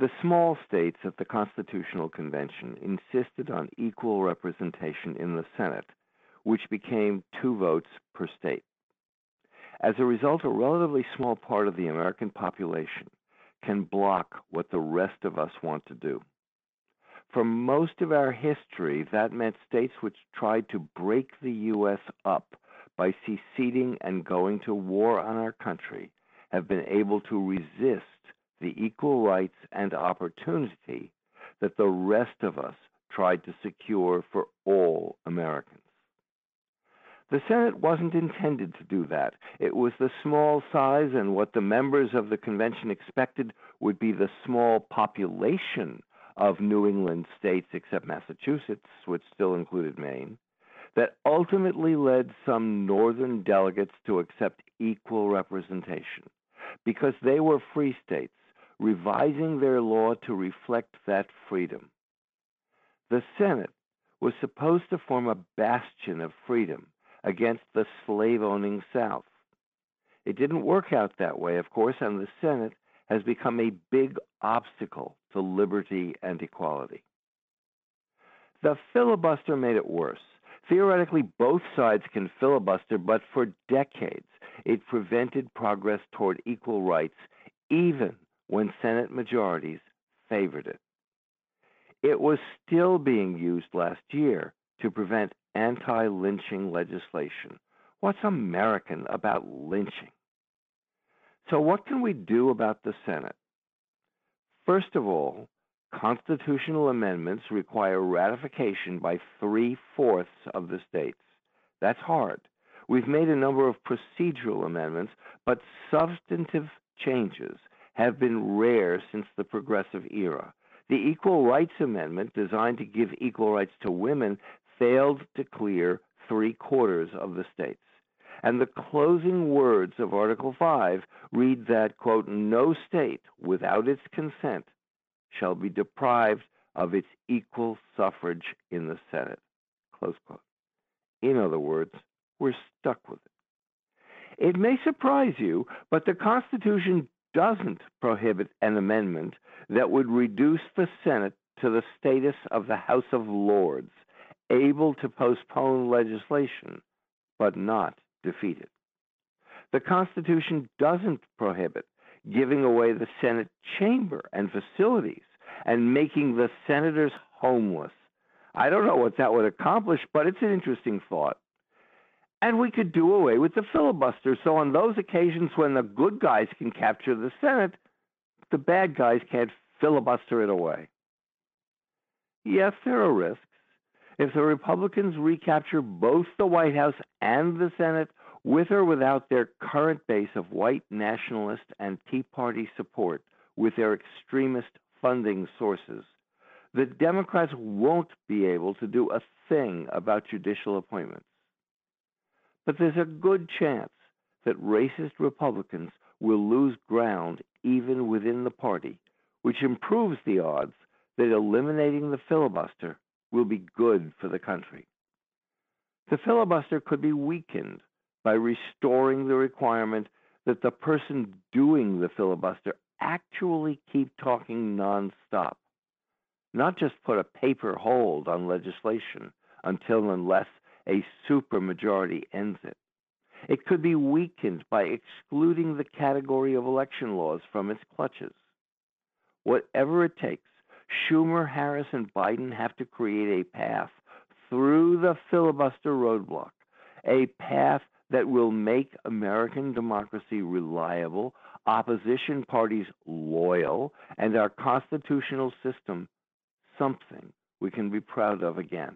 The small states at the Constitutional Convention insisted on equal representation in the Senate, which became 2 votes per state. As a result, a relatively small part of the American population can block what the rest of us want to do. For most of our history, that meant states which tried to break the U.S. up by seceding and going to war on our country have been able to resist the equal rights and opportunity that the rest of us tried to secure for all Americans. The Senate wasn't intended to do that. It was the small size and what the members of the convention expected would be the small population of New England states, except Massachusetts, which still included Maine, that ultimately led some northern delegates to accept equal representation, because they were free states, revising their law to reflect that freedom. The Senate was supposed to form a bastion of freedom against the slave-owning South. It didn't work out that way, of course, and the Senate has become a big obstacle to liberty and equality. The filibuster made it worse. Theoretically, both sides can filibuster, but for decades it prevented progress toward equal rights, even when Senate majorities favored it. It was still being used last year to prevent anti-lynching legislation. What's American about lynching? So what can we do about the Senate? First of all, constitutional amendments require ratification by 3/4 of the states. That's hard. We've made a number of procedural amendments, but substantive changes have been rare since the progressive era. The Equal Rights Amendment, designed to give equal rights to women, failed to clear 3/4 of the states. And the closing words of Article 5 read that, quote, no state without its consent shall be deprived of its equal suffrage in the Senate, close quote. In other words, we're stuck with it. It may surprise you, but the Constitution doesn't prohibit an amendment that would reduce the Senate to the status of the House of Lords, able to postpone legislation, but not defeat it. The Constitution doesn't prohibit giving away the Senate chamber and facilities and making the senators homeless. I don't know what that would accomplish, but it's an interesting thought. And we could do away with the filibuster, so on those occasions when the good guys can capture the Senate, the bad guys can't filibuster it away. Yes, there are risks. If the Republicans recapture both the White House and the Senate, with or without their current base of white nationalist and Tea Party support, with their extremist funding sources, the Democrats won't be able to do a thing about judicial appointments. But there's a good chance that racist Republicans will lose ground even within the party, which improves the odds that eliminating the filibuster will be good for the country. The filibuster could be weakened by restoring the requirement that the person doing the filibuster actually keep talking nonstop, not just put a paper hold on legislation until and unless a supermajority ends it. It could be weakened by excluding the category of election laws from its clutches. Whatever it takes, Schumer, Harris, and Biden have to create a path through the filibuster roadblock, a path that will make American democracy reliable, opposition parties loyal, and our constitutional system something we can be proud of again.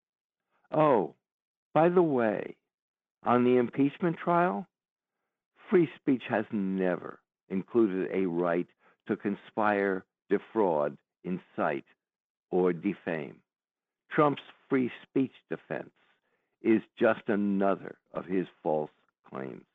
Oh, by the way, on the impeachment trial, free speech has never included a right to conspire, defraud, incite, or defame. Trump's free speech defense is just another of his false claims.